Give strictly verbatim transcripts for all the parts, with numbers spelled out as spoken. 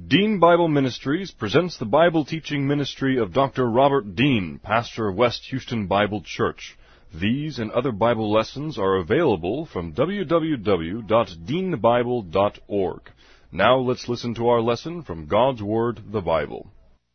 Dean Bible Ministries presents the Bible teaching ministry of Doctor Robert Dean, pastor of West Houston Bible Church. These and other Bible lessons are available from w w w dot dean bible dot org. Now let's listen to our lesson from God's Word, the Bible.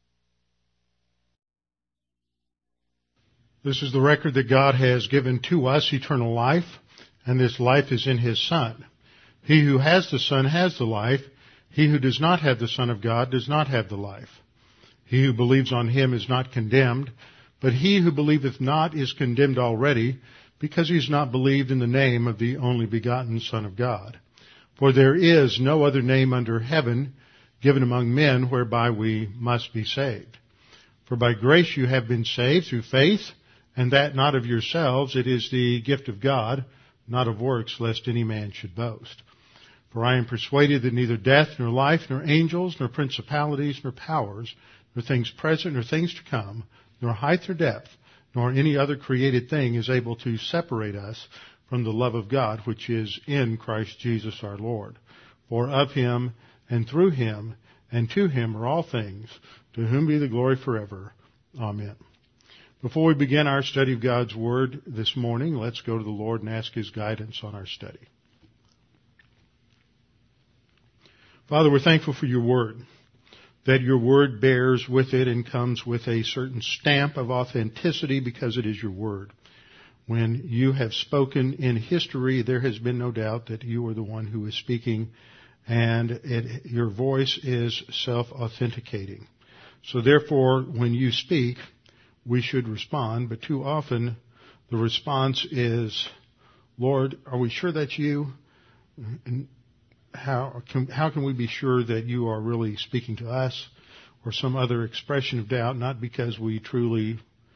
This is the record that God has given to us, eternal life, and this life is in His Son. He who has the Son has the life. He who does not have the Son of God does not have the life. He who believes on Him is not condemned, but he who believeth not is condemned already, because he has not believed in the name of the only begotten Son of God. For there is no other name under heaven given among men whereby we must be saved. For by grace you have been saved through faith, and that not of yourselves, it is the gift of God, not of works, lest any man should boast. For I am persuaded that neither death, nor life, nor angels, nor principalities, nor powers, nor things present, nor things to come, nor height or depth, nor any other created thing is able to separate us from the love of God, which is in Christ Jesus our Lord. For of Him, and through Him, and to Him are all things, to whom be the glory forever. Amen. Before we begin our study of God's Word this morning, let's go to the Lord and ask His guidance on our study. Father, we're thankful for your Word, that your Word bears with it and comes with a certain stamp of authenticity because it is your Word. When you have spoken in history, there has been no doubt that you are the one who is speaking, and it, your voice is self-authenticating. So therefore, when you speak, we should respond, but too often the response is, Lord, are we sure that's you? And How can, how can we be sure that you are really speaking to us, or some other expression of doubt, not because we truly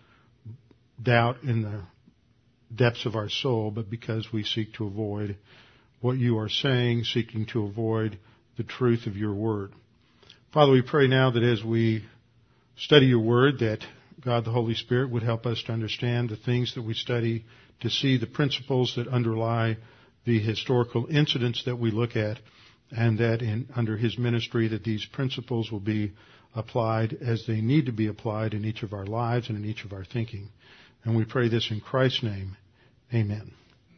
doubt in the depths of our soul, but because we seek to avoid what you are saying, seeking to avoid the truth of your word. Father, we pray now that as we study your word, that God the Holy Spirit would help us to understand the things that we study, to see the principles that underlie the historical incidents that we look at, and that in, under His ministry that these principles will be applied as they need to be applied in each of our lives and in each of our thinking. And we pray this in Christ's name. Amen.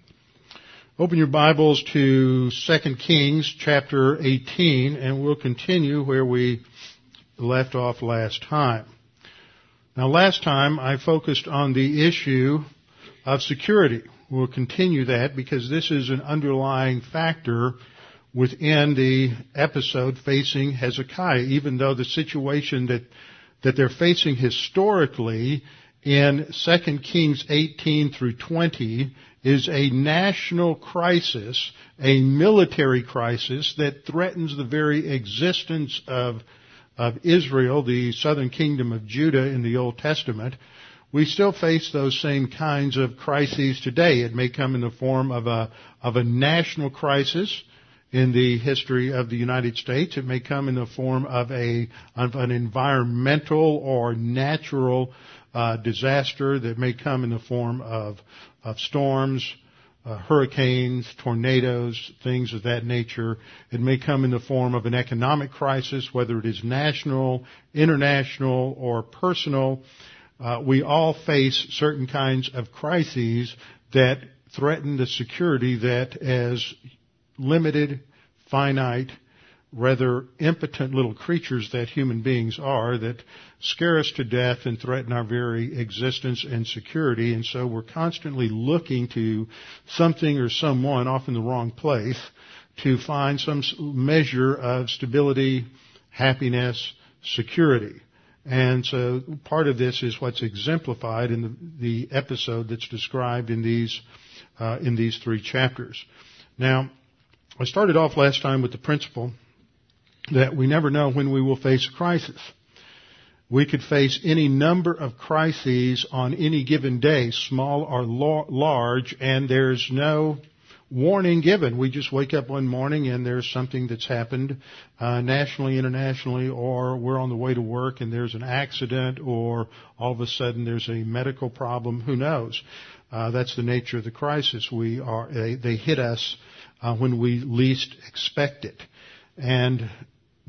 Open your Bibles to Second Kings chapter eighteen, and we'll continue where we left off last time. Now, last time I focused on the issue of security. We'll continue that because this is an underlying factor within the episode facing Hezekiah, even though the situation that that they're facing historically in Second Kings eighteen through twenty is a national crisis, a military crisis that threatens the very existence of, of Israel, the southern kingdom of Judah in the Old Testament. We still face those same kinds of crises today. It may come in the form of a of a national crisis in the history of the United States. It may come in the form of a of an environmental or natural uh, disaster that may come in the form of of storms, uh, hurricanes, tornadoes, things of that nature. It may come in the form of an economic crisis, whether it is national, international, or personal. Uh, we all face certain kinds of crises that threaten the security that as limited, finite, rather impotent little creatures that human beings are, that scare us to death and threaten our very existence and security. And so we're constantly looking to something or someone, often the wrong place, to find some measure of stability, happiness, security. And so part of this is what's exemplified in the, the episode that's described in these uh, in these three chapters. Now, I started off last time with the principle that we never know when we will face a crisis. We could face any number of crises on any given day, small or large, and there's no warning given. We just wake up one morning and there's something that's happened uh, nationally, internationally, or we're on the way to work and there's an accident, or all of a sudden there's a medical problem. Who knows? Uh, that's the nature of the crisis. We are they, they hit us uh, when we least expect it. And the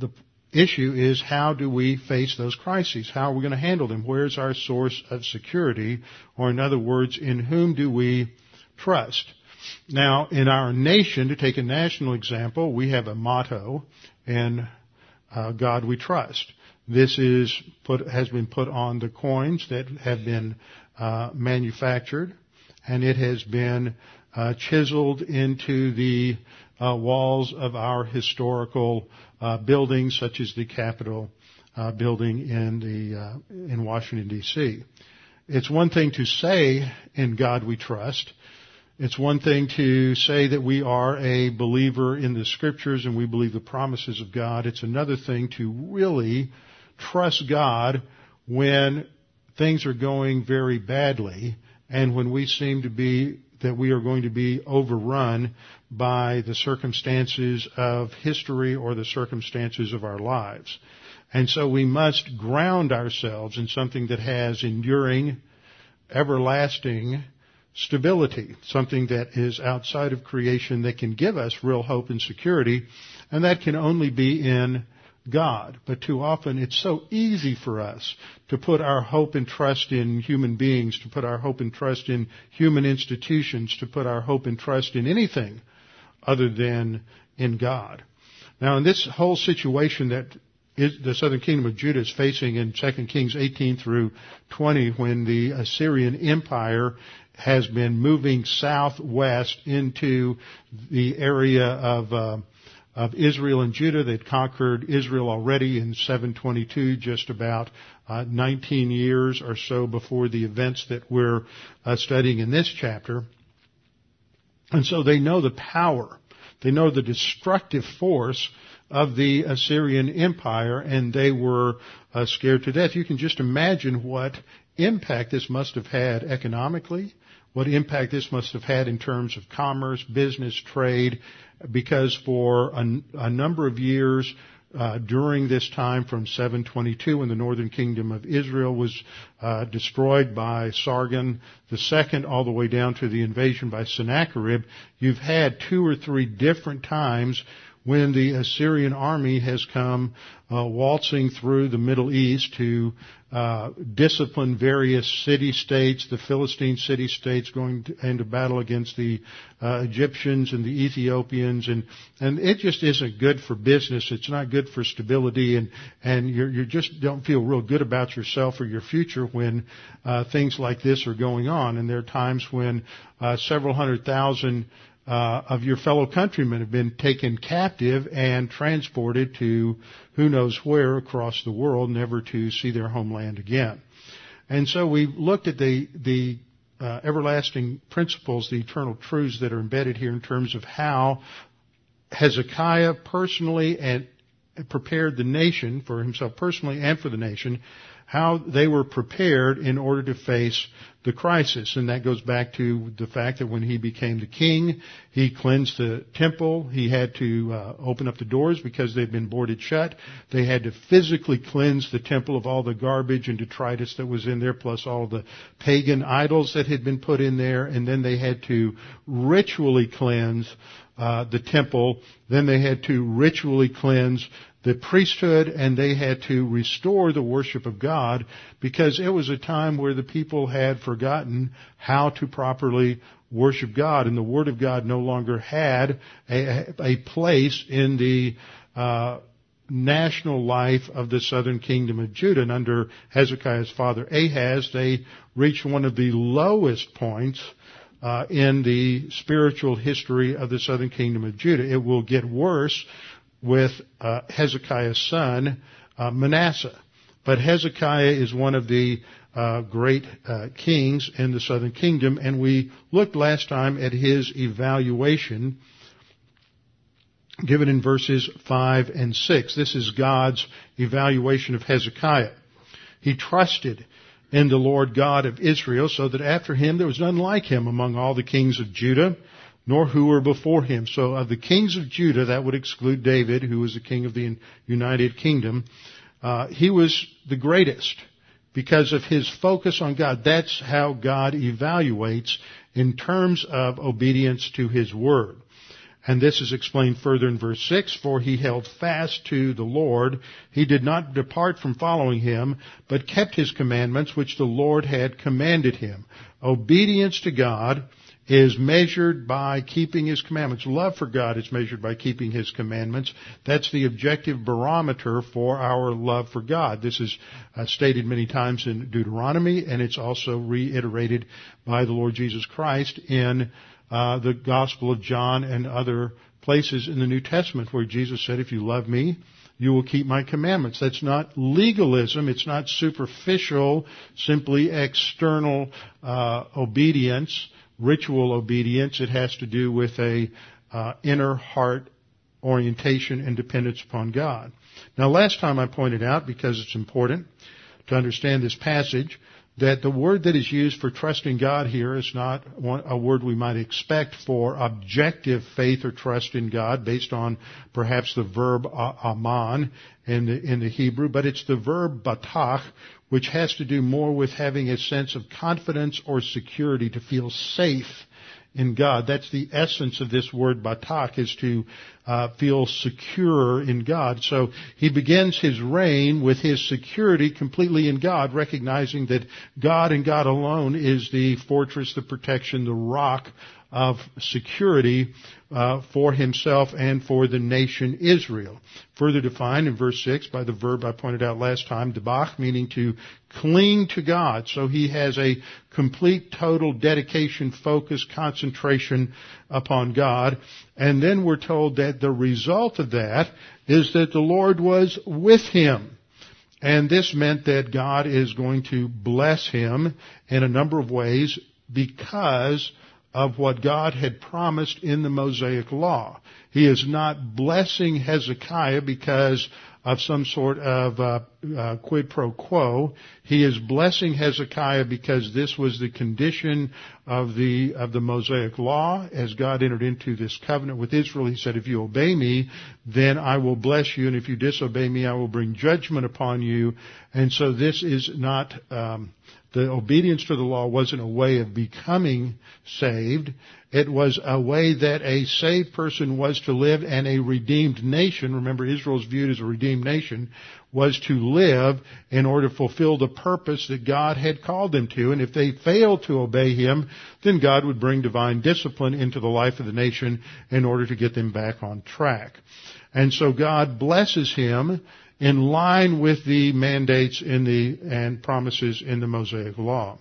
issue is, how do we face those crises? How are we going to handle them? Where's our source of security? Or in other words, in whom do we trust? Now, in our nation, to take a national example, we have a motto, in uh, God we trust. This is put, has been put on the coins that have been uh, manufactured, and it has been uh, chiseled into the uh, walls of our historical uh, buildings, such as the Capitol uh, building in the uh, in Washington D C It's one thing to say, "In God we trust." It's one thing to say that we are a believer in the Scriptures and we believe the promises of God. It's another thing to really trust God when things are going very badly and when we seem to be, that we are going to be overrun by the circumstances of history or the circumstances of our lives. And so we must ground ourselves in something that has enduring, everlasting stability, something that is outside of creation that can give us real hope and security, and that can only be in God. But too often it's so easy for us to put our hope and trust in human beings, to put our hope and trust in human institutions, to put our hope and trust in anything other than in God. Now, in this whole situation that is the southern kingdom of Judah is facing in Second Kings eighteen through twenty, when the Assyrian Empire has been moving southwest into the area of uh, of Israel and Judah. They'd conquered Israel already in seven twenty-two, just about uh, nineteen years or so before the events that we're uh, studying in this chapter. And so they know the power, they know the destructive force of the Assyrian Empire, and they were uh, scared to death. You can just imagine what impact this must have had economically, what impact this must have had in terms of commerce, business, trade, because for a, a number of years uh, during this time from seven twenty-two, when the northern kingdom of Israel was uh, destroyed by Sargon the Second, all the way down to the invasion by Sennacherib, you've had two or three different times when the Assyrian army has come uh, waltzing through the Middle East to uh, discipline various city-states, the Philistine city-states going to, into battle against the uh, Egyptians and the Ethiopians, and and it just isn't good for business. It's not good for stability, and and you you just don't feel real good about yourself or your future when uh, things like this are going on. And there are times when uh, several hundred thousand Uh, of your fellow countrymen have been taken captive and transported to who knows where across the world, never to see their homeland again. And so we looked at the the uh, everlasting principles, the eternal truths that are embedded here in terms of how Hezekiah personally and prepared the nation, for himself personally and for the nation, how they were prepared in order to face the crisis. And that goes back to the fact that when he became the king, he cleansed the temple. He had to uh, open up the doors because they'd been boarded shut. They had to physically cleanse the temple of all the garbage and detritus that was in there, plus all the pagan idols that had been put in there. And then they had to ritually cleanse uh, the temple. Then they had to ritually cleanse the priesthood, and they had to restore the worship of God, because it was a time where the people had forgotten how to properly worship God, and the Word of God no longer had a, a place in the uh, national life of the southern kingdom of Judah. And under Hezekiah's father Ahaz, they reached one of the lowest points uh, in the spiritual history of the southern kingdom of Judah. It will get worse with uh, Hezekiah's son, uh, Manasseh. But Hezekiah is one of the uh, great uh, kings in the southern kingdom, and we looked last time at his evaluation given in verses five and six. This is God's evaluation of Hezekiah. He trusted in the Lord God of Israel, so that after him there was none like him among all the kings of Judah, nor who were before him. So of the kings of Judah, that would exclude David, who was the king of the United Kingdom, uh, he was the greatest because of his focus on God. That's how God evaluates in terms of obedience to his word. And this is explained further in verse six, for he held fast to the Lord. He did not depart from following him, but kept his commandments which the Lord had commanded him. Obedience to God is measured by keeping his commandments. Love for God is measured by keeping his commandments. That's the objective barometer for our love for God. This is uh, stated many times in Deuteronomy, and it's also reiterated by the Lord Jesus Christ in uh, the Gospel of John and other places in the New Testament where Jesus said, if you love me, you will keep my commandments. That's not legalism. It's not superficial, simply external uh, obedience, ritual obedience. It has to do with a uh, inner heart orientation and dependence upon God. Now, last time I pointed out, because it's important to understand this passage, that the word that is used for trusting God here is not one, a word we might expect for objective faith or trust in God based on perhaps the verb aman in the, in the Hebrew, but it's the verb batach, which has to do more with having a sense of confidence or security, to feel safe in God. That's the essence of this word batach, is to uh, feel secure in God. So he begins his reign with his security completely in God, recognizing that God and God alone is the fortress, the protection, the rock of security uh, for himself and for the nation Israel. Further defined in verse six by the verb I pointed out last time, debach, meaning to cling to God. So he has a complete, total dedication, focus, concentration upon God. And then we're told that the result of that is that the Lord was with him. And this meant that God is going to bless him in a number of ways because of what God had promised in the Mosaic Law. He is not blessing Hezekiah because of some sort of uh, uh, quid pro quo. He is blessing Hezekiah because this was the condition of the of the Mosaic Law. As God entered into this covenant with Israel, he said, if you obey me, then I will bless you, and if you disobey me, I will bring judgment upon you. And so this is not... Um, The obedience to the law wasn't a way of becoming saved. It was a way that a saved person was to live, and a redeemed nation, remember Israel's viewed as a redeemed nation, was to live in order to fulfill the purpose that God had called them to. And if they failed to obey him, then God would bring divine discipline into the life of the nation in order to get them back on track. And so God blesses him in line with the mandates in the and promises in the Mosaic Law.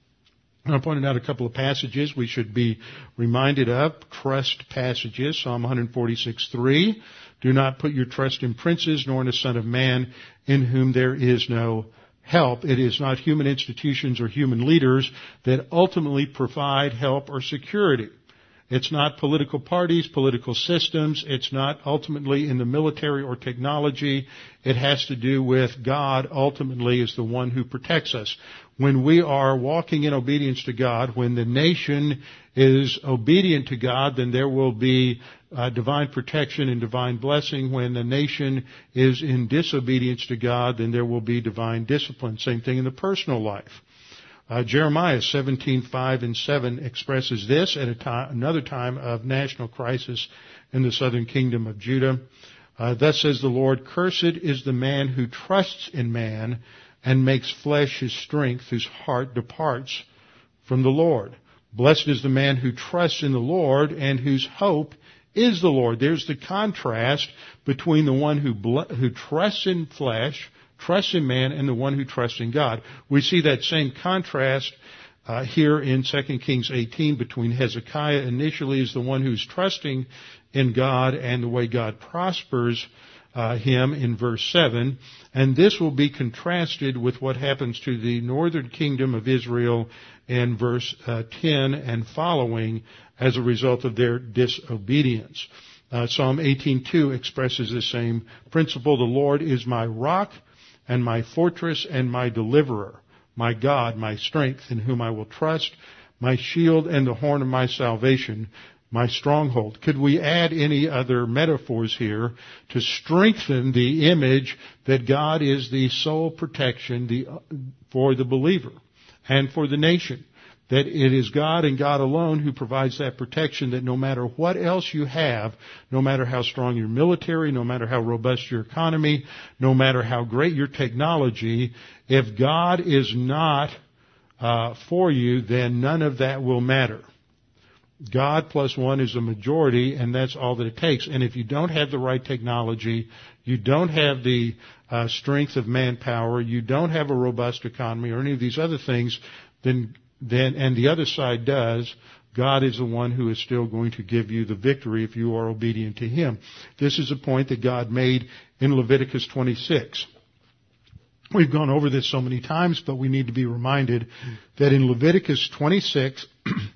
I pointed out a couple of passages we should be reminded of, trust passages. Psalm one forty-six three, do not put your trust in princes nor in the Son of Man, in whom there is no help. It is not human institutions or human leaders that ultimately provide help or security. It's not political parties, political systems. It's not ultimately in the military or technology. It has to do with God ultimately is the one who protects us. When we are walking in obedience to God, when the nation is obedient to God, then there will be uh, divine protection and divine blessing. When the nation is in disobedience to God, then there will be divine discipline. Same thing in the personal life. Uh, Jeremiah seventeen five and seven expresses this at a time, another time of national crisis in the southern kingdom of Judah. Uh, Thus says the Lord, cursed is the man who trusts in man and makes flesh his strength, whose heart departs from the Lord. Blessed is the man who trusts in the Lord and whose hope is the Lord. There's the contrast between the one who ble- who trusts in flesh, trusts in man, and the one who trusts in God. We see that same contrast uh, here in Second Kings eighteen between Hezekiah initially as the one who's trusting in God and the way God prospers uh, him in verse seven. And this will be contrasted with what happens to the northern kingdom of Israel in verse uh, ten and following as a result of their disobedience. Uh, Psalm eighteen two expresses the same principle. The Lord is my rock and my fortress and my deliverer, my God, my strength, in whom I will trust, my shield and the horn of my salvation, my stronghold. Could we add any other metaphors here to strengthen the image that God is the sole protection the, for the believer and for the nation? that it is God and God alone who provides that protection, that no matter what else you have, no matter how strong your military, no matter how robust your economy, no matter how great your technology, if God is not uh, for you, then none of that will matter. God plus one is a majority, and that's all that it takes. And if you don't have the right technology, you don't have the uh, strength of manpower, you don't have a robust economy or any of these other things, then then and the other side does, God is the one who is still going to give you the victory if you are obedient to Him. This is a point that God made in Leviticus twenty-six. We've gone over this so many times, but we need to be reminded that in Leviticus twenty-six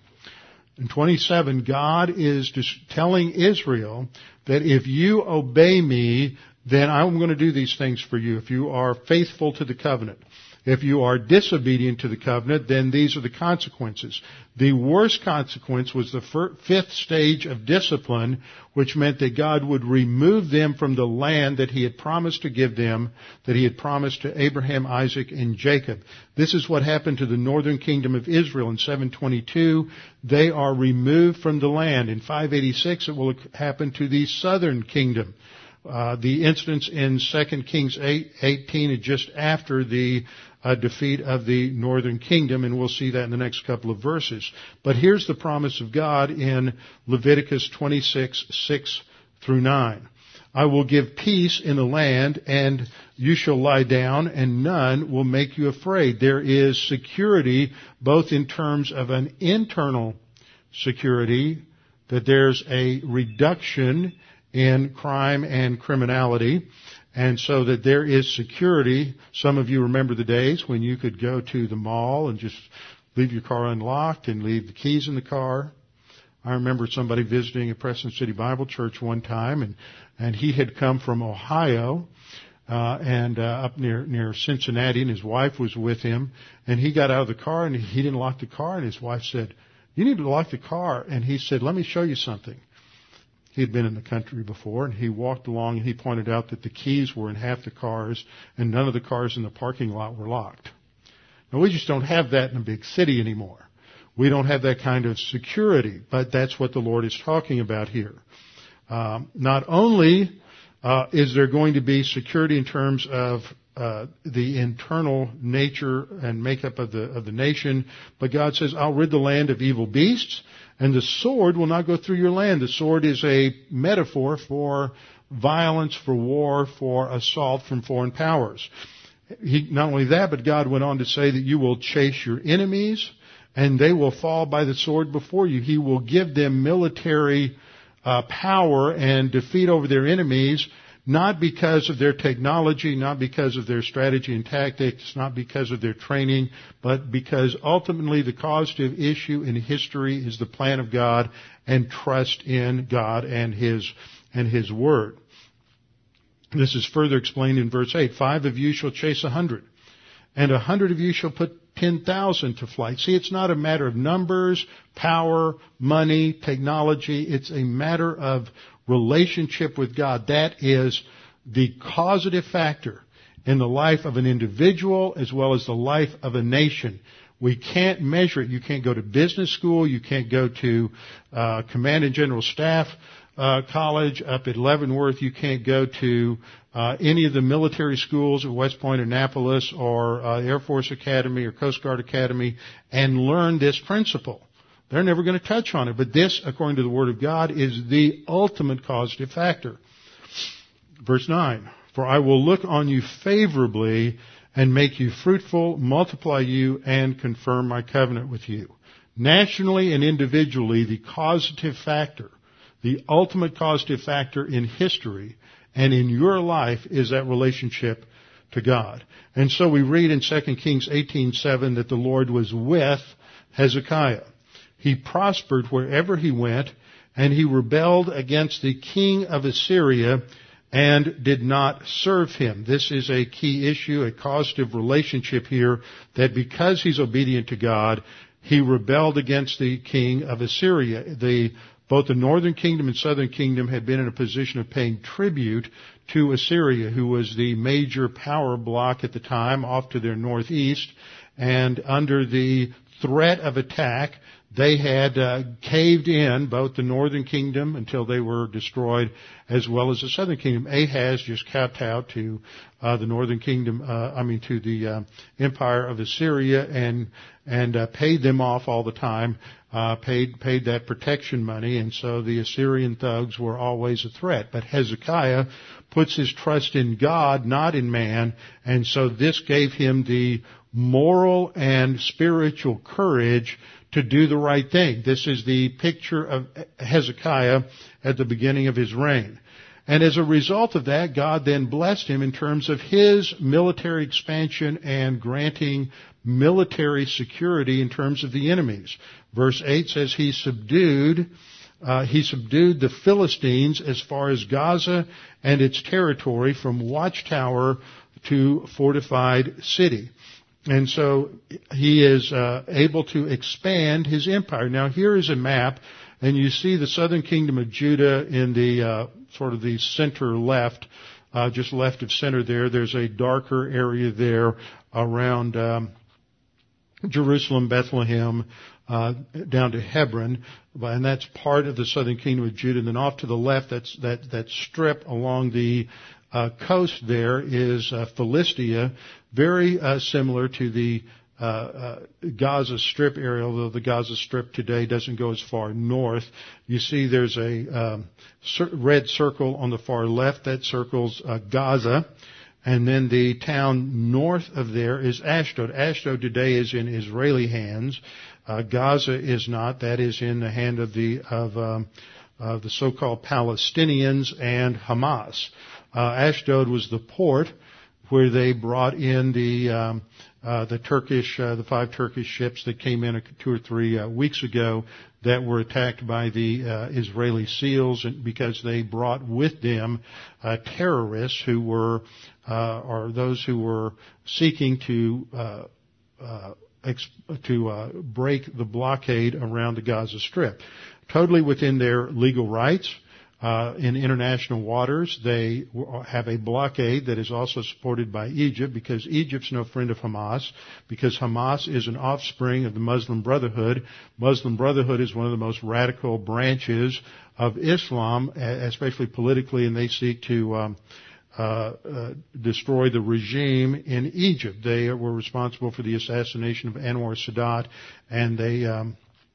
and twenty-seven, God is just telling Israel that if you obey me, then I'm going to do these things for you. If you are faithful to the covenant. If you are disobedient to the covenant, then these are the consequences. The worst consequence was the fifth stage of discipline, which meant that God would remove them from the land that He had promised to give them, that He had promised to Abraham, Isaac, and Jacob. This is what happened to the northern kingdom of Israel in seven twenty-two. They are removed from the land. In five eighty-six, it will happen to the southern kingdom. Uh, the incidents in Second Kings eight eighteen is just after the uh, defeat of the northern kingdom, and we'll see that in the next couple of verses. But here's the promise of God in Leviticus twenty-six, six through nine. I will give peace in the land, and you shall lie down, and none will make you afraid. There is security, both in terms of an internal security, that there's a reduction in crime and criminality, and so that there is security. Some of you remember the days when you could go to the mall and just leave your car unlocked and leave the keys in the car. I remember somebody visiting at Preston City Bible Church one time, and, and he had come from Ohio, uh, and uh, up near near Cincinnati, and his wife was with him, and he got out of the car, and he didn't lock the car, and his wife said, "You need to lock the car." And he said, "Let me show you something." He had been in the country before, and he walked along and he pointed out that the keys were in half the cars and none of the cars in the parking lot were locked. Now, we just don't have that in a big city anymore. We don't have that kind of security, but that's what the Lord is talking about here. Um, not only uh, is there going to be security in terms of uh, the internal nature and makeup of the of the nation, but God says, "I'll rid the land of evil beasts, and the sword will not go through your land." The sword is a metaphor for violence, for war, for assault from foreign powers. He, not only that, but God went on to say that you will chase your enemies, and they will fall by the sword before you. He will give them military uh, power and defeat over their enemies, not because of their technology, not because of their strategy and tactics, not because of their training, but because ultimately the causative issue in history is the plan of God and trust in God and His and His Word. This is further explained in verse eight. Five of you shall chase a hundred, and a hundred of you shall put ten thousand to flight. See, it's not a matter of numbers, power, money, technology. It's a matter of relationship with God. That is the causative factor in the life of an individual as well as the life of a nation. We can't measure it. You can't go to business school. You can't go to uh, Command and General Staff uh, College up at Leavenworth. You can't go to uh, any of the military schools at West Point, Annapolis, or uh, Air Force Academy or Coast Guard Academy and learn this principle. They're never going to touch on it. But this, according to the Word of God, is the ultimate causative factor. Verse nine, for I will look on you favorably and make you fruitful, multiply you, and confirm my covenant with you. Nationally and individually, the causative factor, the ultimate causative factor in history and in your life is that relationship to God. And so we read in Second Kings eighteen seven that the Lord was with Hezekiah. He prospered wherever he went, and he rebelled against the king of Assyria and did not serve him. This is a key issue, a causative relationship here, that because he's obedient to God, he rebelled against the king of Assyria. The, both the northern kingdom and southern kingdom had been in a position of paying tribute to Assyria, who was the major power block at the time, off to their northeast. And under the threat of attack. They had uh, caved in, both the northern kingdom until they were destroyed, as well as the southern kingdom. Ahaz just kowtowed to uh, the northern kingdom, uh, I mean to the uh, empire of Assyria, and and uh, paid them off all the time, uh, paid paid that protection money, and so the Assyrian thugs were always a threat. But Hezekiah puts his trust in God, not in man, and so this gave him the moral and spiritual courage to do the right thing. This is the picture of Hezekiah at the beginning of his reign. And as a result of that, God then blessed him in terms of his military expansion and granting military security in terms of the enemies. Verse eight says he subdued Uh, he subdued the Philistines as far as Gaza and its territory, from watchtower to fortified city. And so he is uh, able to expand his empire. Now here is a map, and you see the southern kingdom of Judah in the uh, sort of the center left, uh, just left of center there. There's a darker area there around um, Jerusalem, Bethlehem, uh, down to Hebron, and that's part of the southern kingdom of Judah. And then off to the left, that's that that strip along the uh, coast there is uh, Philistia, very uh, similar to the uh, uh, Gaza Strip area, although the Gaza Strip today doesn't go as far north. You see there's a um, cir- red circle on the far left that circles uh, Gaza. And then the town north of there is Ashdod. Ashdod today is in Israeli hands. Uh, Gaza is not. That is in the hand of the of um, uh, the so-called Palestinians and Hamas. Uh, Ashdod was the port where they brought in the um, uh, the Turkish uh, the five Turkish ships that came in two or three uh, weeks ago that were attacked by the uh, Israeli SEALs because they brought with them uh, terrorists who were uh, or those who were seeking to uh, uh, ex- to uh, break the blockade around the Gaza Strip, totally within their legal rights. Uh, in international waters, they have a blockade that is also supported by Egypt, because Egypt's no friend of Hamas, because Hamas is an offspring of the Muslim Brotherhood. Muslim Brotherhood is one of the most radical branches of Islam, especially politically, and they seek to um, uh, uh, destroy the regime in Egypt. They were responsible for the assassination of Anwar Sadat, and they um,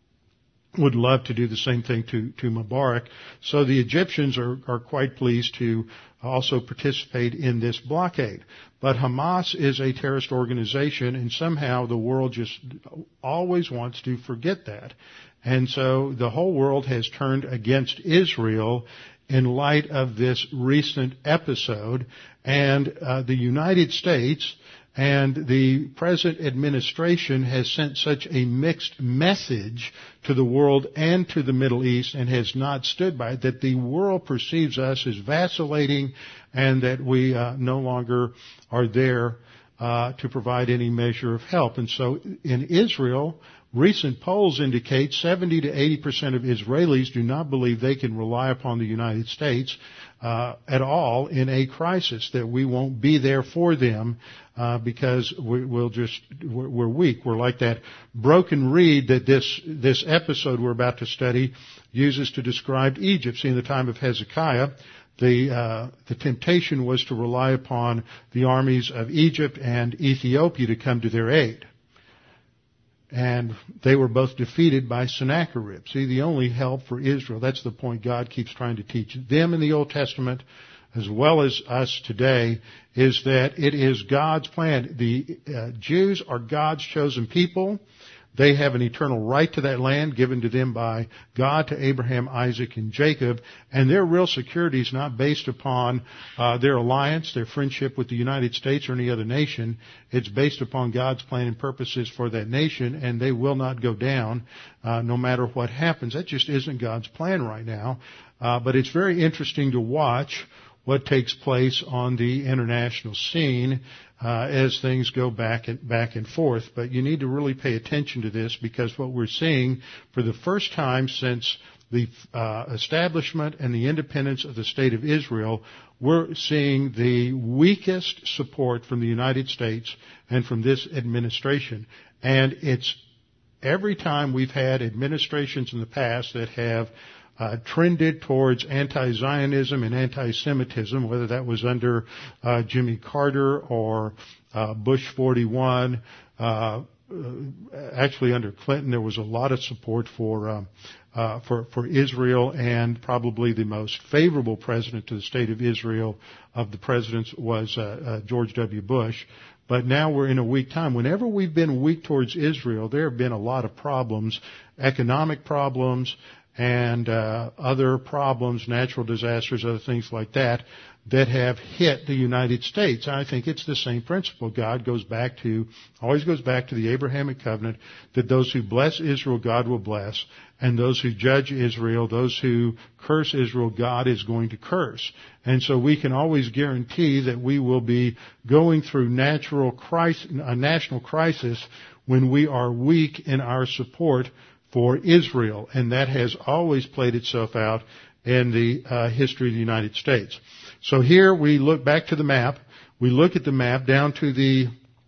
would love to do the same thing to, to Mubarak. So the Egyptians are, are quite pleased to also participate in this blockade. But Hamas is a terrorist organization, and somehow the world just always wants to forget that. And so the whole world has turned against Israel in light of this recent episode, and uh, the United States and the present administration has sent such a mixed message to the world and to the Middle East, and has not stood by it, that the world perceives us as vacillating, and that we uh, no longer are there uh, to provide any measure of help. And so in Israel, recent polls indicate seventy to eighty percent of Israelis do not believe they can rely upon the United States uh, at all in a crisis, that we won't be there for them uh, because we, we'll just we're, we're weak. We're like that broken reed that this this episode we're about to study uses to describe Egypt. See, in the time of Hezekiah, the uh, the temptation was to rely upon the armies of Egypt and Ethiopia to come to their aid. And they were both defeated by Sennacherib. See, the only help for Israel, that's the point God keeps trying to teach them in the Old Testament, as well as us today, is that it is God's plan. The uh, Jews are God's chosen people. They have an eternal right to that land given to them by God to Abraham, Isaac, and Jacob. And their real security is not based upon uh, their alliance, their friendship with the United States or any other nation. It's based upon God's plan and purposes for that nation, and they will not go down uh, no matter what happens. That just isn't God's plan right now. Uh, but it's very interesting to watch what takes place on the international scene uh, as things go back and back and forth. But you need to really pay attention to this, because what we're seeing for the first time since the uh, establishment and the independence of the State of Israel, we're seeing the weakest support from the United States and from this administration. And it's every time we've had administrations in the past that have uh, trended towards anti-Zionism and anti-Semitism, whether that was under uh, Jimmy Carter or uh, Bush forty-one, uh, actually under Clinton, there was a lot of support for um, uh, for for Israel, and probably the most favorable president to the state of Israel of the presidents was uh, uh, George W. Bush. But now we're in a weak time. Whenever we've been weak towards Israel, there have been a lot of problems, economic problems, and uh, other problems, natural disasters, other things like that, that have hit the United States. I think it's the same principle. God goes back to, always goes back to the Abrahamic covenant, that those who bless Israel, God will bless, and those who judge Israel, those who curse Israel, God is going to curse. And so we can always guarantee that we will be going through natural crisis, a national crisis when we are weak in our support for Israel, and that has always played itself out in the uh, history of the United States. So here we look back to the map. We look at the map. Down to the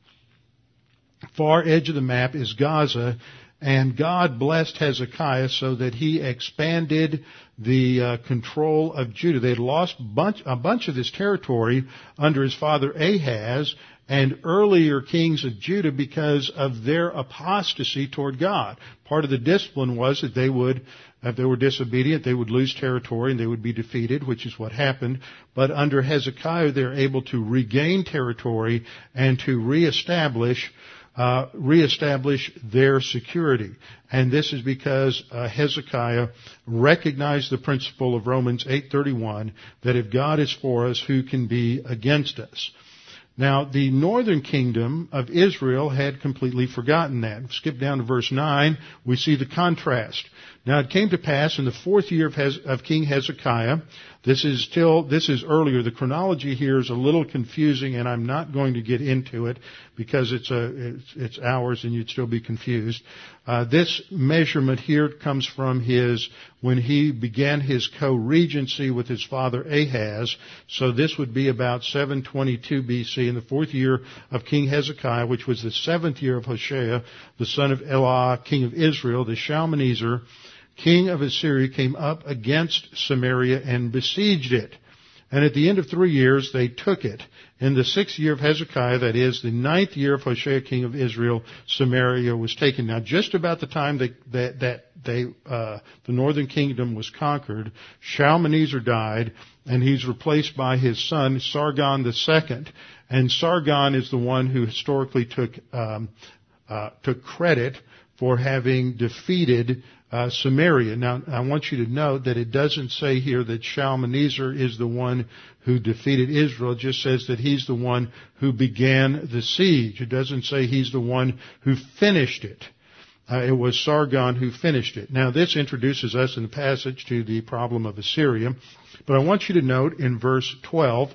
far edge of the map is Gaza, and God blessed Hezekiah so that he expanded the uh, control of Judah. They had lost bunch, a bunch of this territory under his father Ahaz and earlier kings of Judah because of their apostasy toward God. Part of the discipline was that they would, if they were disobedient, they would lose territory and they would be defeated, which is what happened. But under Hezekiah, they're able to regain territory and to reestablish Uh, reestablish their security. And this is because uh, Hezekiah recognized the principle of Romans eight thirty-one, that if God is for us, who can be against us? Now, the northern kingdom of Israel had completely forgotten that. Skip down to verse nine, we see the contrast. Now, it came to pass in the fourth year of, Hez- of King Hezekiah. This is still, this is earlier. The chronology here is a little confusing, and I'm not going to get into it because it's a, it's, it's hours and you'd still be confused. Uh, this measurement here comes from his, when he began his co-regency with his father Ahaz. So this would be about seven twenty-two B C in the fourth year of King Hezekiah, which was the seventh year of Hoshea, the son of Elah, king of Israel. The Shalmaneser, king of Assyria, came up against Samaria and besieged it. And at the end of three years, they took it. In the sixth year of Hezekiah, that is, the ninth year of Hoshea, king of Israel, Samaria was taken. Now, just about the time that, that, that they, uh, the northern kingdom was conquered, Shalmaneser died, and he's replaced by his son, Sargon the second. And Sargon is the one who historically took, um, uh, took credit for having defeated uh, Samaria. Now, I want you to note that it doesn't say here that Shalmaneser is the one who defeated Israel. It just says that he's the one who began the siege. It doesn't say he's the one who finished it. Uh, it was Sargon who finished it. Now, this introduces us in the passage to the problem of Assyria. But I want you to note in verse twelve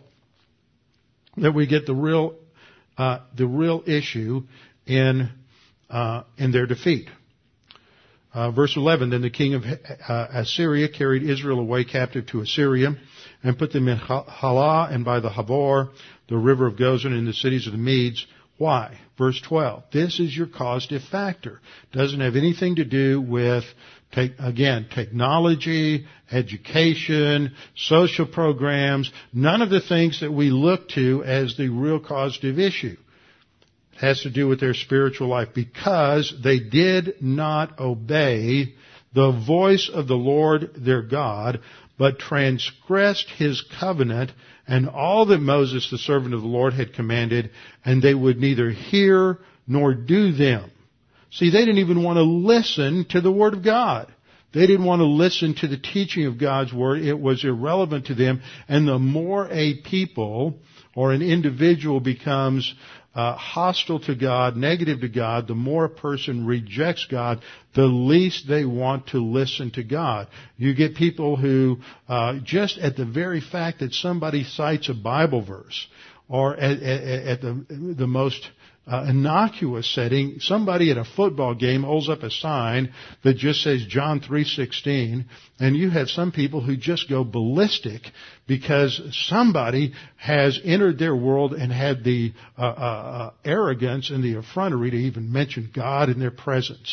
that we get the real, uh, the real issue in Uh, in their defeat. Uh, verse eleven, then the king of uh, Assyria carried Israel away captive to Assyria and put them in Halah and by the Habor, the river of Gozan, in the cities of the Medes. Why? Verse twelve, this is your causative factor. Doesn't have anything to do with, take, again, technology, education, social programs, none of the things that we look to as the real causative issue. Has to do with their spiritual life, because they did not obey the voice of the Lord their God, but transgressed his covenant and all that Moses, the servant of the Lord, had commanded, and they would neither hear nor do them. See, they didn't even want to listen to the Word of God. They didn't want to listen to the teaching of God's Word. It was irrelevant to them. And the more a people or an individual becomes Uh, hostile to God, negative to God, the more a person rejects God, the least they want to listen to God. You get people who, uh, just at the very fact that somebody cites a Bible verse, or at, at, at the, the most uh, innocuous setting, somebody at a football game holds up a sign that just says John three sixteen, and you have some people who just go ballistic because somebody has entered their world and had the uh, uh, arrogance and the effrontery to even mention God in their presence.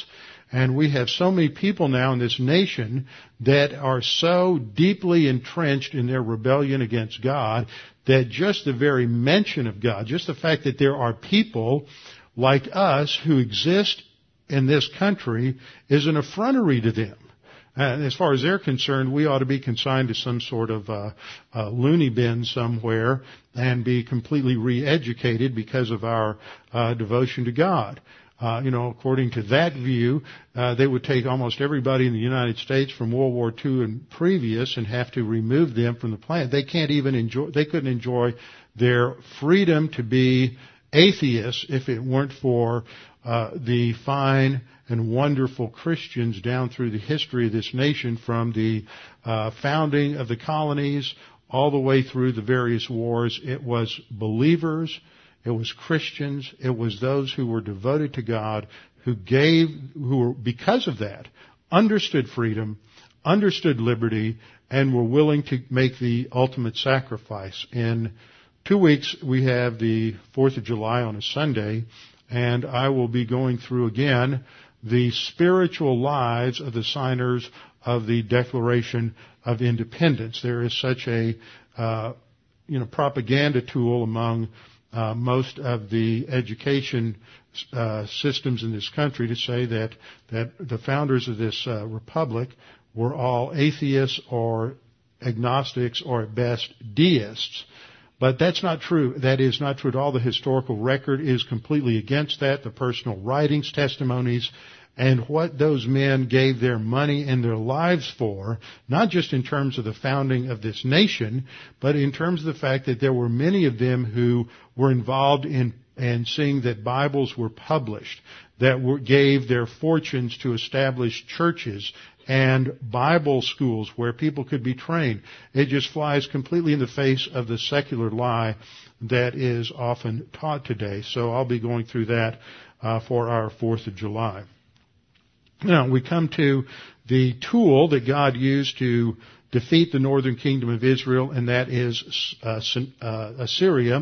And we have so many people now in this nation that are so deeply entrenched in their rebellion against God that just the very mention of God, just the fact that there are people like us who exist in this country is an effrontery to them. And as far as they're concerned, we ought to be consigned to some sort of uh, uh, loony bin somewhere and be completely re-educated because of our uh, devotion to God. Uh, you know, according to that view, uh, they would take almost everybody in the United States from World War Two and previous and have to remove them from the planet. They can't even enjoy, they couldn't enjoy their freedom to be atheists if it weren't for uh, the fine and wonderful Christians down through the history of this nation, from the uh, founding of the colonies all the way through the various wars. It was believers, it was Christians, it was those who were devoted to God, who gave, who were, because of that, understood freedom, understood liberty, and were willing to make the ultimate sacrifice. In two weeks, we have the fourth of July on a Sunday, and I will be going through again the spiritual lives of the signers of the Declaration of Independence. There is such a, uh, you know, propaganda tool among uh, most of the education uh, systems in this country to say that that the founders of this uh, republic were all atheists or agnostics or at best deists. But that's not true. That is not true at all. The historical record is completely against that. The personal writings, testimonies, and what those men gave their money and their lives for, not just in terms of the founding of this nation, but in terms of the fact that there were many of them who were involved in and seeing that Bibles were published, that were, gave their fortunes to establish churches and Bible schools where people could be trained. It just flies completely in the face of the secular lie that is often taught today. So I'll be going through that uh, for our fourth of July. Now, we come to the tool that God used to defeat the northern kingdom of Israel, and that is uh, uh, Assyria.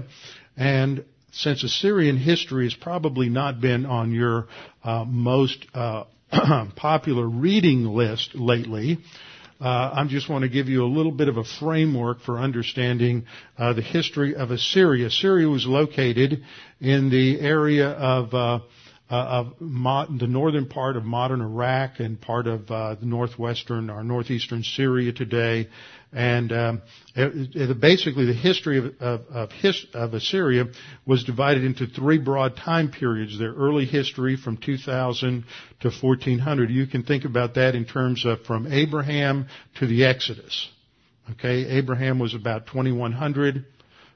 And since Assyrian history has probably not been on your uh, most uh, popular reading list lately, uh, I just want to give you a little bit of a framework for understanding uh, the history of Assyria. Assyria was located in the area of uh, Uh, of mo- the northern part of modern Iraq and part of uh, the northwestern or northeastern Syria today, and um, it, it, basically the history of, of, of, his, of Assyria was divided into three broad time periods. Their early history from two thousand to fourteen hundred. You can think about that in terms of from Abraham to the Exodus. Okay, Abraham was about twenty-one hundred.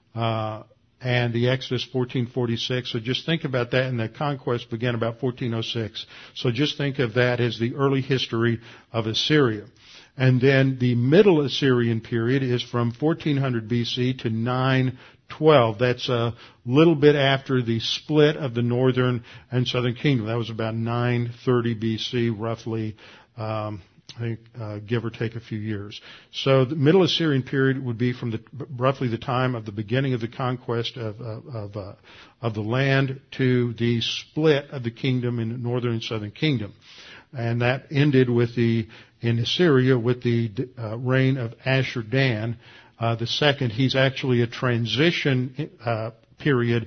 Uh, And the Exodus fourteen forty-six. So just think about that. And the conquest began about fourteen oh six. So just think of that as the early history of Assyria. And then the Middle Assyrian period is from fourteen hundred B C to nine twelve. That's a little bit after the split of the northern and southern kingdom. That was about nine thirty B C, roughly. Um, I think, uh, give or take a few years. So the Middle Assyrian period would be from the, roughly the time of the beginning of the conquest of, of, of, uh, of the land to the split of the kingdom in the northern and southern kingdom. And that ended with the, in Assyria, with the uh, reign of Ashur-dan, uh, the second. He's actually a transition, uh, period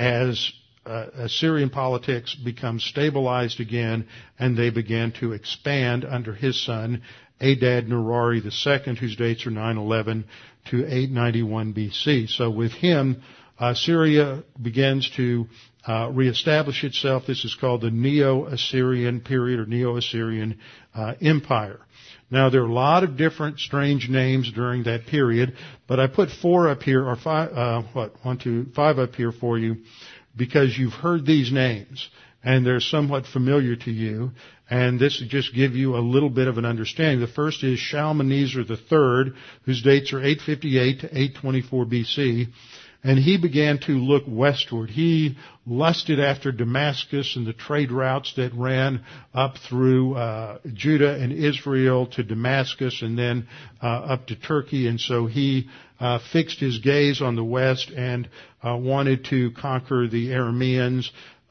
as Uh, Assyrian politics become stabilized again, and they began to expand under his son, Adad-nirari the second, whose dates are nine eleven to eight ninety-one B C. So with him, uh, Syria begins to uh, reestablish itself. This is called the Neo-Assyrian period or Neo-Assyrian uh, Empire. Now, there are a lot of different strange names during that period, but I put four up here, or five, uh, what, one, two, five up here for you, because you've heard these names, and they're somewhat familiar to you, and this will just give you a little bit of an understanding. The first is Shalmaneser the third, whose dates are eight fifty-eight to eight twenty-four B C, and he began to look westward. He lusted after Damascus and the trade routes that ran up through uh, Judah and Israel to Damascus and then uh, up to Turkey, and so he uh, fixed his gaze on the west and uh, wanted to conquer the Arameans,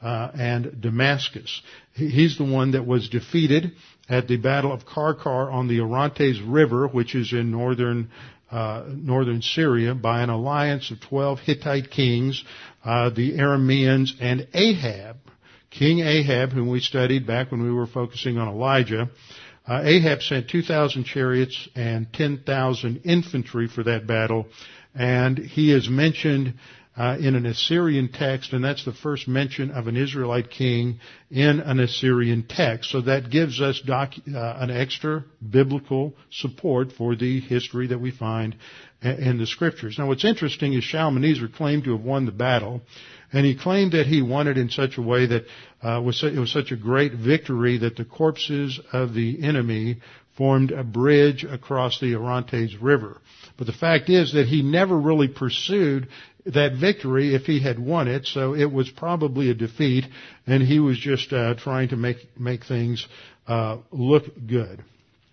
uh, and Damascus. He's the one that was defeated at the Battle of Karkar on the Orontes River, which is in northern uh, northern Syria, by an alliance of twelve Hittite kings, uh, the Arameans, and Ahab. King Ahab, whom we studied back when we were focusing on Elijah. Uh, Ahab sent two thousand chariots and ten thousand infantry for that battle, and he is mentioned uh, in an Assyrian text, and that's the first mention of an Israelite king in an Assyrian text. So that gives us docu- uh, an extra biblical support for the history that we find in the Scriptures. Now, what's interesting is Shalmaneser claimed to have won the battle, and he claimed that he won it in such a way that uh, was so, it was such a great victory that the corpses of the enemy formed a bridge across the Orontes River. But the fact is that he never really pursued that victory if he had won it, so it was probably a defeat, and he was just uh, trying to make make things uh, look good.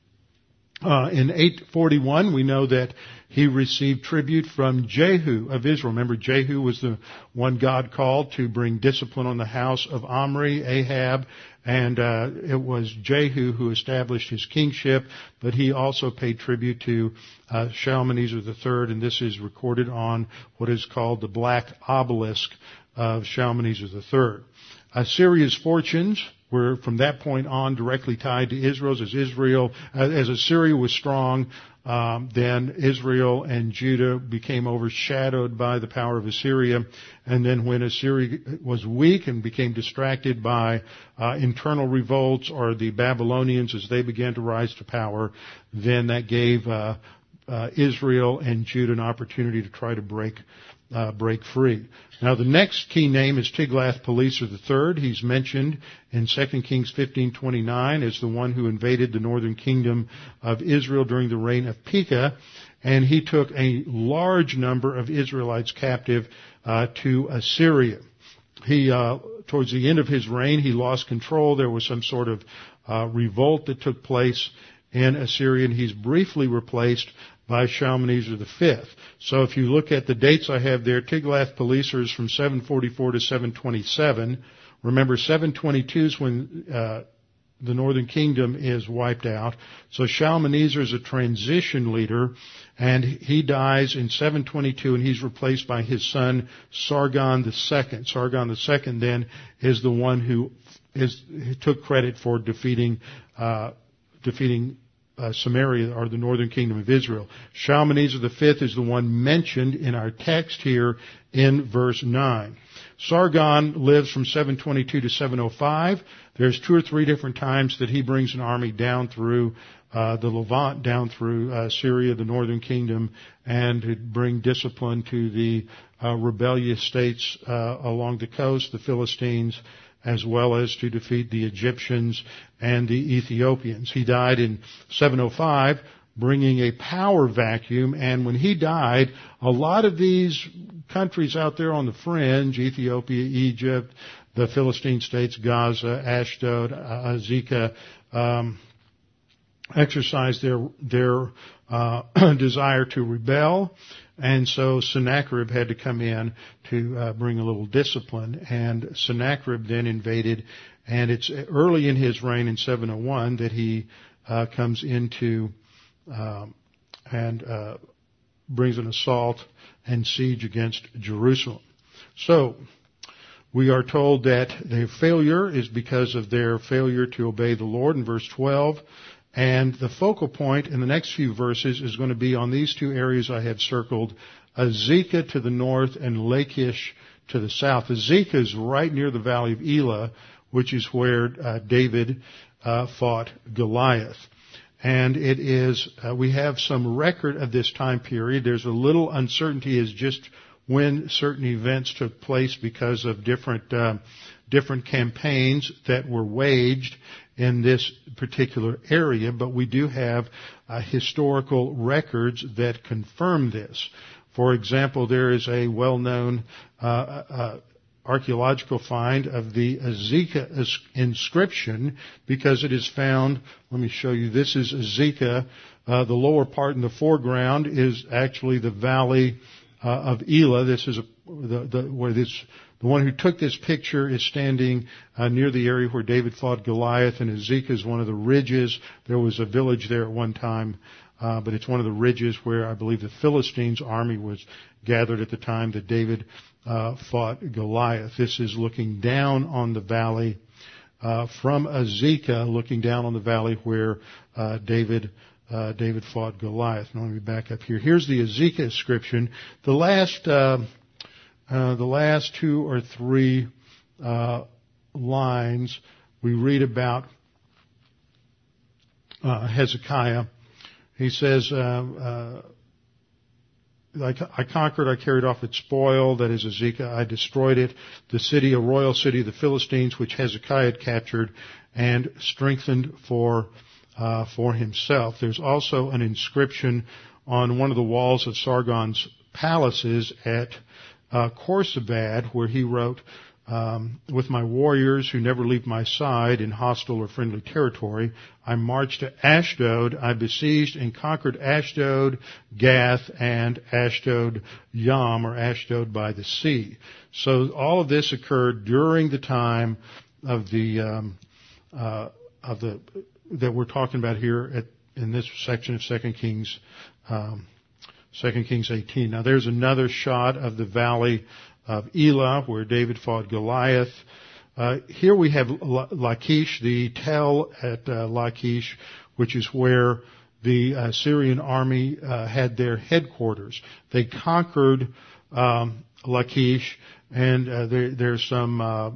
Uh, in eight forty-one, we know that he received tribute from Jehu of Israel. Remember, Jehu was the one God called to bring discipline on the house of Omri, Ahab, and uh, it was Jehu who established his kingship, but he also paid tribute to uh, Shalmaneser the third, and this is recorded on what is called the Black Obelisk of Shalmaneser the third. Assyria's fortunes were from that point on directly tied to Israel's. As Israel, as Assyria was strong, um, then Israel and Judah became overshadowed by the power of Assyria. And then when Assyria was weak and became distracted by uh, internal revolts or the Babylonians as they began to rise to power, then that gave uh, uh, Israel and Judah an opportunity to try to break Uh, break free. Now the next key name is Tiglath-Pileser the third. He's mentioned in Second Kings fifteen twenty-nine as the one who invaded the northern kingdom of Israel during the reign of Pekah, and he took a large number of Israelites captive uh, to Assyria. He, uh, towards the end of his reign, he lost control. There was some sort of uh, revolt that took place in Assyria, and he's briefly replaced by Shalmaneser the fifth. So if you look at the dates I have there, Tiglath-Pileser is from seven forty-four to seven twenty-seven. Remember, seven twenty-two is when uh, the northern kingdom is wiped out. So Shalmaneser is a transition leader, and he dies in seven twenty-two, and he's replaced by his son Sargon the second. Sargon the second then is the one who is who took credit for defeating uh, defeating Uh, Samaria, or the northern kingdom of Israel. Shalmaneser the fifth is the one mentioned in our text here in verse nine. Sargon lives from seven twenty-two to seven oh five. There's two or three different times that he brings an army down through uh, the Levant, down through uh, Syria, the northern kingdom, and to bring discipline to the uh, rebellious states uh, along the coast, the Philistines, as well as to defeat the Egyptians and the Ethiopians. He died in seven oh five, bringing a power vacuum, and when he died, a lot of these countries out there on the fringe, Ethiopia, Egypt, the Philistine states, Gaza, Ashdod, Azekah, um, exercised their, their uh, desire to rebel. And so Sennacherib had to come in to uh, bring a little discipline, and Sennacherib then invaded, and it's early in his reign in seven oh one that he uh, comes into um, and uh, brings an assault and siege against Jerusalem. So we are told that their failure is because of their failure to obey the Lord in verse twelve. And the focal point in the next few verses is going to be on these two areas I have circled, Azekah to the north and Lachish to the south. Azekah is right near the valley of Elah, which is where uh, David uh, fought Goliath. And it is, uh, we have some record of this time period. There's a little uncertainty as just when certain events took place because of different, uh, different campaigns that were waged in this particular area, but we do have uh, historical records that confirm this. For example, there is a well-known uh, uh, archaeological find of the Azekah inscription because it is found, let me show you, this is Azekah. Uh, the lower part in the foreground is actually the valley uh, of Elah. This is a, the, the, where this The one who took this picture is standing uh, near the area where David fought Goliath, and Azekah is one of the ridges. There was a village there at one time, uh, but it's one of the ridges where I believe the Philistines' army was gathered at the time that David uh, fought Goliath. This is looking down on the valley uh, from Azekah, looking down on the valley where uh, David uh, David fought Goliath. Now let me back up here. Here's the Azekah inscription. The last. Uh, Uh, the last two or three uh, lines we read about uh, Hezekiah. He says, uh, uh, I, I conquered, I carried off its spoil, that is Azekah, I destroyed it, the city, a royal city, the Philistines, which Hezekiah had captured and strengthened for uh, for himself. There's also an inscription on one of the walls of Sargon's palaces at Uh, Khorsabad, where he wrote, um, with my warriors who never leave my side in hostile or friendly territory, I marched to Ashdod. I besieged and conquered Ashdod, Gath, and Ashdod Yam, or Ashdod by the sea. So all of this occurred during the time of the um, uh, of the that we're talking about here at, in this section of Second Kings. Um, Second Kings eighteen. Now there's another shot of the valley of Elah where David fought Goliath. Uh, here we have Lachish, the tell at uh, Lachish, which is where the uh, Syrian army uh, had their headquarters. They conquered um, Lachish, and uh, there, there's some uh,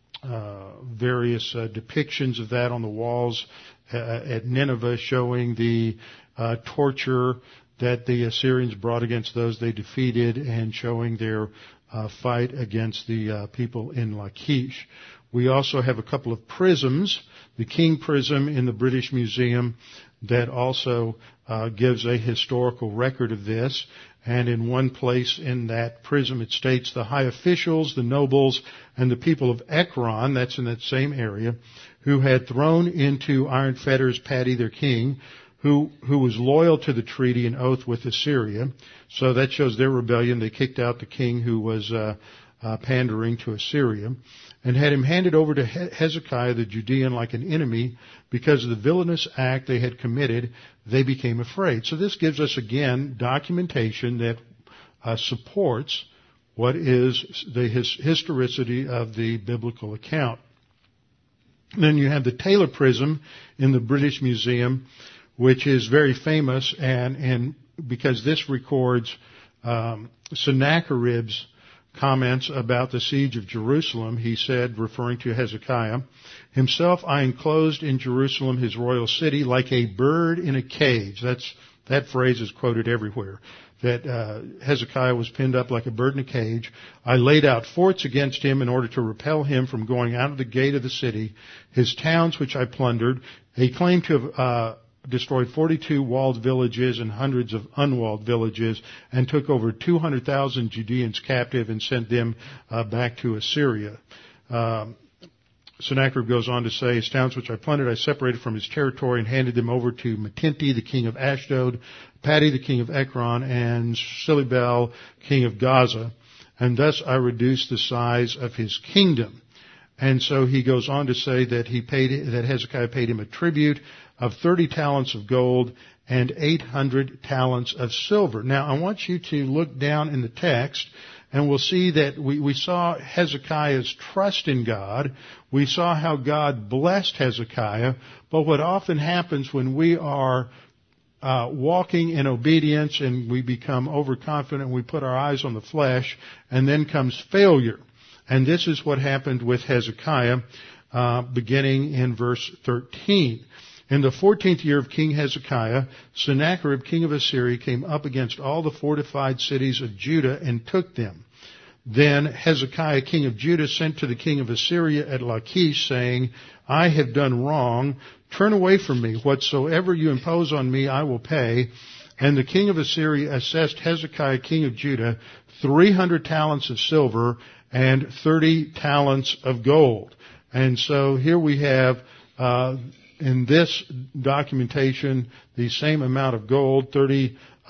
uh, various uh, depictions of that on the walls uh, at Nineveh, showing the uh, torture that the Assyrians brought against those they defeated, and showing their uh, fight against the uh, people in Lachish. We also have a couple of prisms, the King Prism in the British Museum, that also uh, gives a historical record of this. And in one place in that prism it states the high officials, the nobles, and the people of Ekron, that's in that same area, who had thrown into iron fetters Ptah their king, who who was loyal to the treaty and oath with Assyria. So that shows their rebellion. They kicked out the king who was uh, uh, pandering to Assyria, and had him handed over to Hezekiah the Judean like an enemy. Because of the villainous act they had committed, they became afraid. So this gives us again documentation that uh, supports what is the his, historicity of the biblical account. Then you have the Taylor Prism in the British Museum, which is very famous, and, and because this records um, Sennacherib's comments about the siege of Jerusalem. He said, referring to Hezekiah, himself I enclosed in Jerusalem, his royal city, like a bird in a cage. That's that phrase is quoted everywhere. That uh, Hezekiah was pinned up like a bird in a cage. I laid out forts against him in order to repel him from going out of the gate of the city. His towns, which I plundered, he claimed to have uh, destroyed forty-two walled villages and hundreds of unwalled villages, and took over two hundred thousand Judeans captive and sent them uh, back to Assyria. Um, Sennacherib goes on to say, his towns which I plundered I separated from his territory and handed them over to Metinti, the king of Ashdod, Ptah, the king of Ekron, and Silibel, king of Gaza. And thus I reduced the size of his kingdom. And so he goes on to say that he paid, that Hezekiah paid him a tribute of thirty talents of gold and eight hundred talents of silver. Now I want you to look down in the text, and we'll see that we, we saw Hezekiah's trust in God. We saw how God blessed Hezekiah. But what often happens when we are uh, walking in obedience and we become overconfident, we put our eyes on the flesh, and then comes failure. And this is what happened with Hezekiah, uh, beginning in verse thirteen. In the fourteenth year of King Hezekiah, Sennacherib, king of Assyria, came up against all the fortified cities of Judah and took them. Then Hezekiah, king of Judah, sent to the king of Assyria at Lachish, saying, I have done wrong. Turn away from me. Whatsoever you impose on me, I will pay. And the king of Assyria assessed Hezekiah, king of Judah, three hundred talents of silver and thirty talents of gold. And so here we have, uh, in this documentation, the same amount of gold, thirty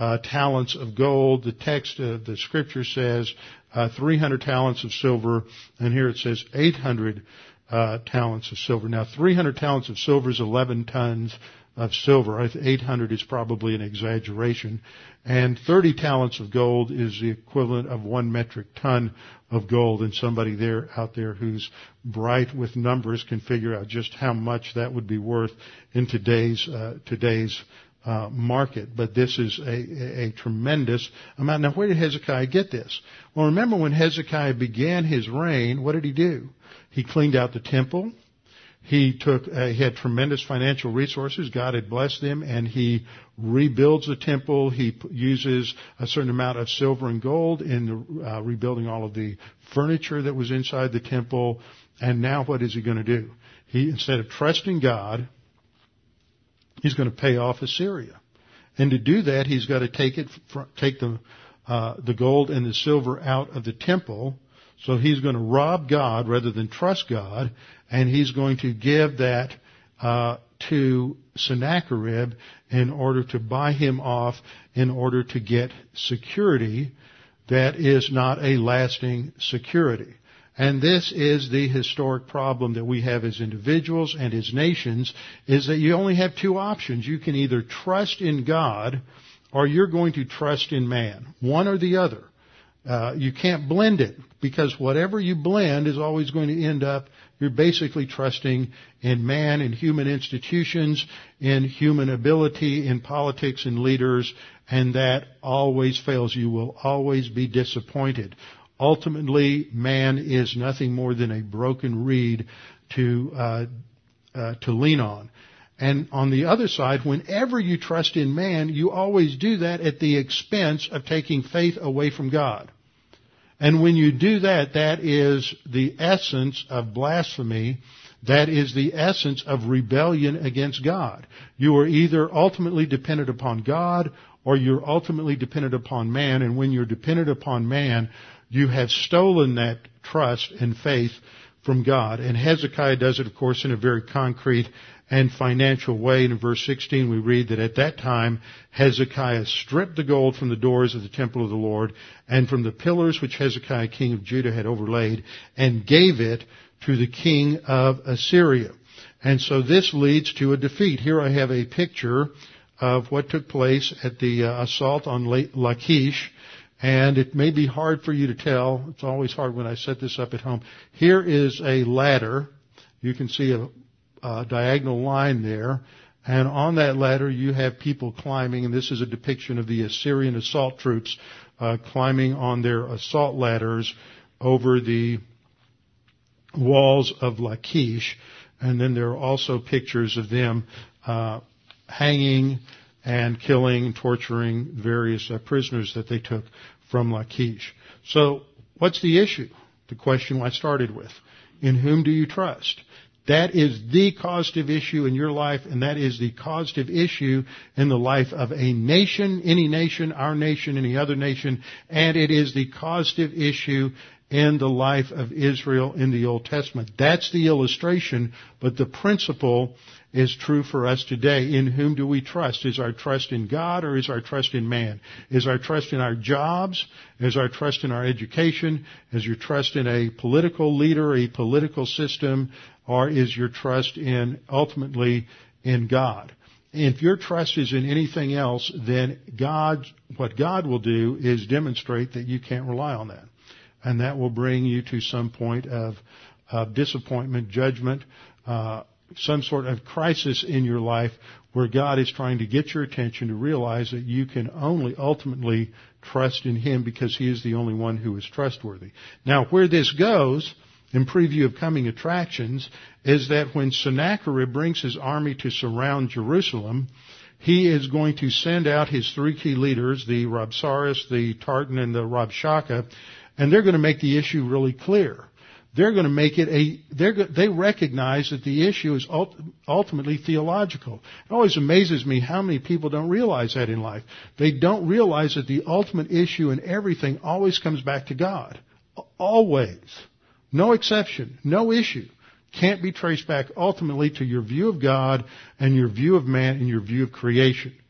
uh, talents of gold. The text of the scripture says uh, three hundred talents of silver, and here it says eight hundred uh, talents of silver. Now, three hundred talents of silver is eleven tons of silver. eight hundred is probably an exaggeration. And thirty talents of gold is the equivalent of one metric ton of gold. And somebody there out there who's bright with numbers can figure out just how much that would be worth in today's uh, today's uh, market. But this is a, a, a tremendous amount. Now, where did Hezekiah get this? Well, remember when Hezekiah began his reign, what did he do? He cleaned out the temple. He took, uh, he had tremendous financial resources. God had blessed them, and he rebuilds the temple. He p- uses a certain amount of silver and gold in uh, rebuilding all of the furniture that was inside the temple. And now what is he going to do? He, instead of trusting God, he's going to pay off Assyria. And to do that, he's got to take it, fr- take the, uh, the gold and the silver out of the temple. So he's going to rob God rather than trust God, and he's going to give that uh, to Sennacherib in order to buy him off, in order to get security that is not a lasting security. And this is the historic problem that we have as individuals and as nations, is that you only have two options. You can either trust in God or you're going to trust in man. One or the other. Uh, you can't blend it, because whatever you blend is always going to end up, you're basically trusting in man, in human institutions, in human ability, in politics and leaders, and that always fails. You will always be disappointed. Ultimately, man is nothing more than a broken reed to uh, uh, to lean on. And on the other side, whenever you trust in man, you always do that at the expense of taking faith away from God. And when you do that, that is the essence of blasphemy. That is the essence of rebellion against God. You are either ultimately dependent upon God or you're ultimately dependent upon man. And when you're dependent upon man, you have stolen that trust and faith from God. And Hezekiah does it, of course, in a very concrete and financial way. And in verse sixteen we read that at that time Hezekiah stripped the gold from the doors of the temple of the Lord and from the pillars which Hezekiah king of Judah had overlaid, and gave it to the king of Assyria. And so this leads to a defeat. Here I have a picture of what took place at the uh, assault on Lachish. And it may be hard for you to tell. It's always hard when I set this up at home. Here is a ladder. You can see a Uh, diagonal line there, and on that ladder you have people climbing, and this is a depiction of the Assyrian assault troops uh, climbing on their assault ladders over the walls of Lachish, and then there are also pictures of them uh, hanging and killing, torturing various uh, prisoners that they took from Lachish. So what's the issue? The question I started with. In whom do you trust? That is the causative issue in your life, and that is the causative issue in the life of a nation, any nation, our nation, any other nation, and it is the causative issue in the life of Israel in the Old Testament. That's the illustration, but the principle is true for us today. In whom do we trust? Is our trust in God or is our trust in man? Is our trust in our jobs? Is our trust in our education? Is your trust in a political leader, a political system? Or is your trust in, ultimately, in God? If your trust is in anything else, then God, what God will do is demonstrate that you can't rely on that. And that will bring you to some point of, of disappointment, judgment, uh, some sort of crisis in your life where God is trying to get your attention to realize that you can only ultimately trust in Him because He is the only one who is trustworthy. Now, where this goes, in preview of coming attractions, is that when Sennacherib brings his army to surround Jerusalem, he is going to send out his three key leaders, the Rabsaris, the Tartan, and the Rabshakeh, and they're going to make the issue really clear. They're going to make it a, they're, they recognize that the issue is ultimately theological. It always amazes me how many people don't realize that in life. They don't realize that the ultimate issue in everything always comes back to God. Always. No exception. No issue can't be traced back ultimately to your view of God and your view of man and your view of creation.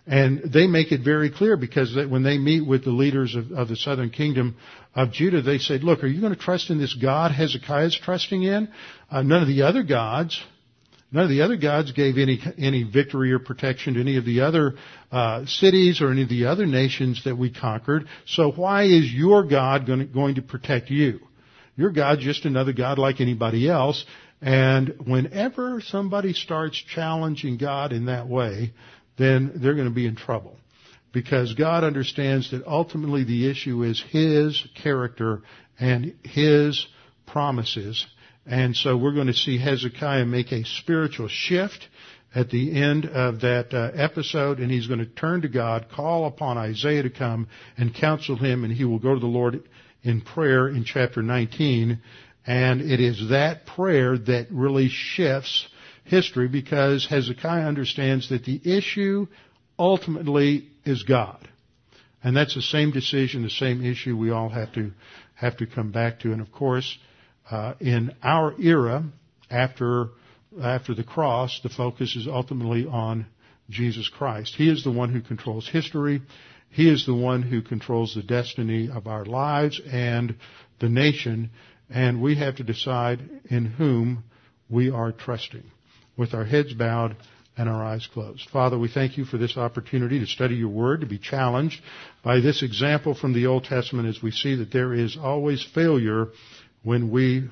And they make it very clear because when they meet with the leaders of, of the southern kingdom of Judah, they said, look, are you going to trust in this God Hezekiah is trusting in? Uh, none of the other gods, none of the other gods gave any any victory or protection to any of the other uh, cities or any of the other nations that we conquered. So why is your God going to, going to protect you? Your God's just another God like anybody else. And whenever somebody starts challenging God in that way, then they're going to be in trouble. Because God understands that ultimately the issue is His character and His promises. And so we're going to see Hezekiah make a spiritual shift at the end of that uh, episode, and he's going to turn to God, call upon Isaiah to come and counsel him, and he will go to the Lord in prayer in chapter nineteen. And it is that prayer that really shifts history, because Hezekiah understands that the issue ultimately is God. And that's the same decision, the same issue we all have to have to come back to. And of course, uh, in our era, after after the cross, the focus is ultimately on Jesus Christ. He is the one who controls history. He is the one who controls the destiny of our lives and the nation. And we have to decide in whom we are trusting, with our heads bowed and our eyes closed. Father, we thank you for this opportunity to study your word, to be challenged by this example from the Old Testament, as we see that there is always failure when we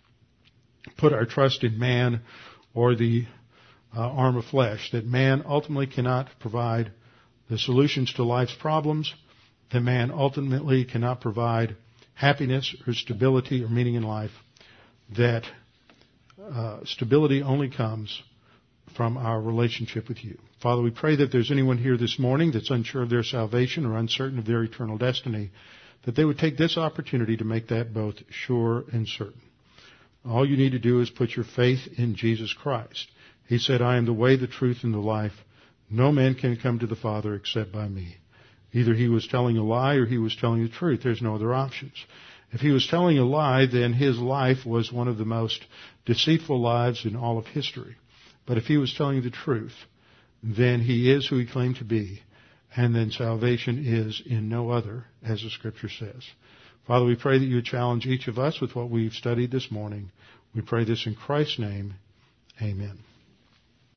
put our trust in man or the uh, arm of flesh, that man ultimately cannot provide the solutions to life's problems, that man ultimately cannot provide happiness or stability or meaning in life, that uh, stability only comes from our relationship with you. Father, we pray that if there's anyone here this morning that's unsure of their salvation or uncertain of their eternal destiny, that they would take this opportunity to make that both sure and certain. All you need to do is put your faith in Jesus Christ. He said, I am the way, the truth, and the life. No man can come to the Father except by me. Either he was telling a lie or he was telling the truth. There's no other options. If he was telling a lie, then his life was one of the most deceitful lives in all of history. But if he was telling the truth, then he is who he claimed to be. And then salvation is in no other, as the Scripture says. Father, we pray that you would challenge each of us with what we've studied this morning. We pray this in Christ's name. Amen.